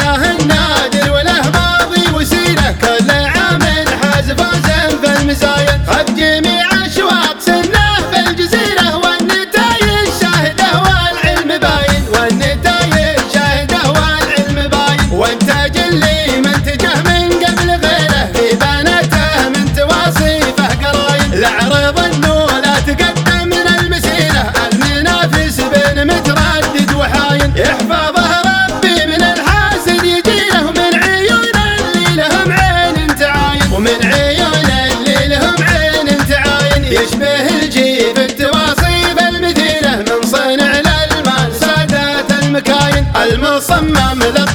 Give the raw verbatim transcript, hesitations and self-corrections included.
له النادر وله ماضي وسيله، كل عام حاز فوزا في المزايا، خذ جميع اشواط سنه في الجزيره، والنتايج شاهده والعلم باين، والنتايج شاهده والعلم باين، وانتاج اللي منتجه من قبل غيره، في بناته من تواصيفه قراين، العرض انه لا تقدم من المسيره، المنافس بين متردد وحاين، يحفظه ربي من الحاسد يجيله، ومن عيون اللي لهم عين تعاين، ومن عيون اللي لهم عين تعاين، يشبه الجيب التواصيف المثيله، من صنع للمال سادات المكاين، المصمم